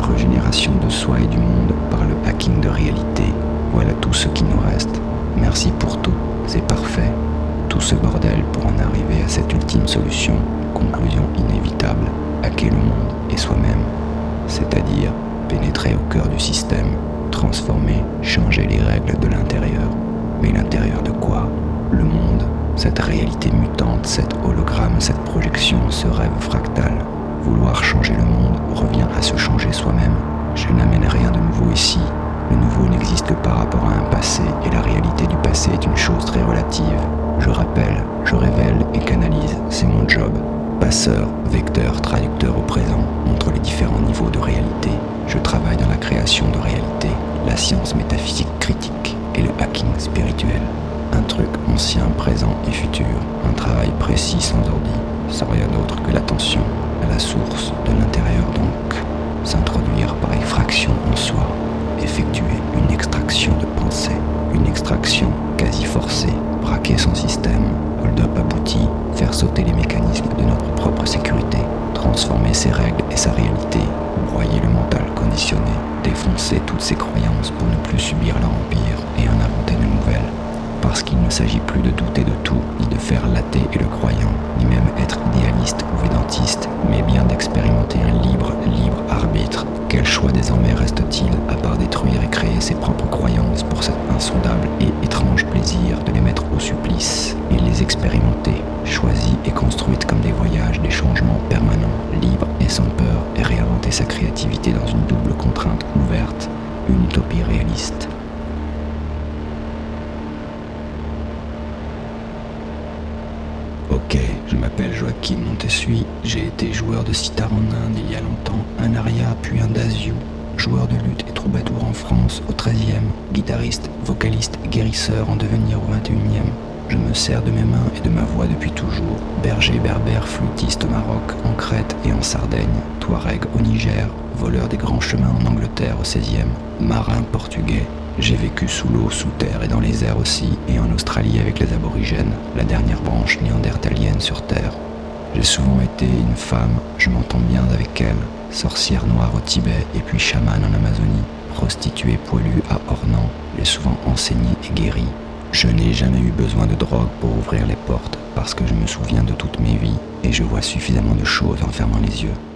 régénération de soi et du monde par le hacking de réalité. Voilà tout ce qui nous reste. Merci pour tout, c'est parfait. Tout ce bordel pour en arriver à cette ultime solution, conclusion inévitable, hacker le monde et soi-même. C'est-à-dire pénétrer au cœur du système, transformer, changer les règles de l'intérieur. Mais l'intérieur de quoi? Le monde, cette réalité mutante, cet hologramme, cette projection, ce rêve fractal. Vouloir changer le monde revient à se changer soi-même. Je n'amène rien de nouveau ici. Le nouveau n'existe que par rapport à un passé, et la réalité du passé est une chose très relative. Je rappelle, je révèle et canalise, c'est mon job. Passeur, vecteur, traducteur au présent, entre les différents niveaux de réalité. Je travaille dans la création de réalité, la science métaphysique critique et le hacking spirituel. Un truc ancien, présent et futur, un travail précis sans ordi, sans rien d'autre que l'attention à la source de l'intérieur donc. S'introduire par effraction en soi, effectuer une extraction de pensée, une extraction quasi forcée, braquer son système, hold-up abouti, faire sauter les mécanismes de notre propre sécurité, transformer ses règles et sa réalité, broyer le mental conditionné, défoncer toutes ses croyances pour ne plus subir leur empire et en inventer de nouvelles. Parce qu'il ne s'agit plus de douter de tout, ni de faire l'athée et le croyant, ni même être idéaliste ou védantiste, mais bien d'expérimenter un libre arbitre. Quel choix désormais reste-t-il à part détruire et créer ses propres croyances pour cet insondable et étrange plaisir de les mettre au supplice et les expérimenter, choisies et construites comme des voyages, des changements permanents, libres et sans peur, et réinventer sa créativité dans une double contrainte ouverte, une utopie réaliste. Ok, je m'appelle Joaquin Montessuy, j'ai été joueur de sitar en Inde il y a longtemps, un aria puis un dazio, joueur de lutte et troubadour en France au 13e, guitariste, vocaliste et guérisseur en devenir au 21e. Je me sers de mes mains et de ma voix depuis toujours, berger berbère flûtiste au Maroc, en Crète et en Sardaigne, touareg au Niger, voleur des grands chemins en Angleterre au 16e, marin portugais. J'ai vécu sous l'eau, sous terre et dans les airs aussi, et en Australie avec les aborigènes, la dernière branche néandertalienne sur terre. J'ai souvent été une femme, je m'entends bien avec elle, sorcière noire au Tibet et puis chamane en Amazonie, prostituée poilue à Ornans, j'ai souvent enseigné et guéri. Je n'ai jamais eu besoin de drogue pour ouvrir les portes, parce que je me souviens de toutes mes vies, et je vois suffisamment de choses en fermant les yeux.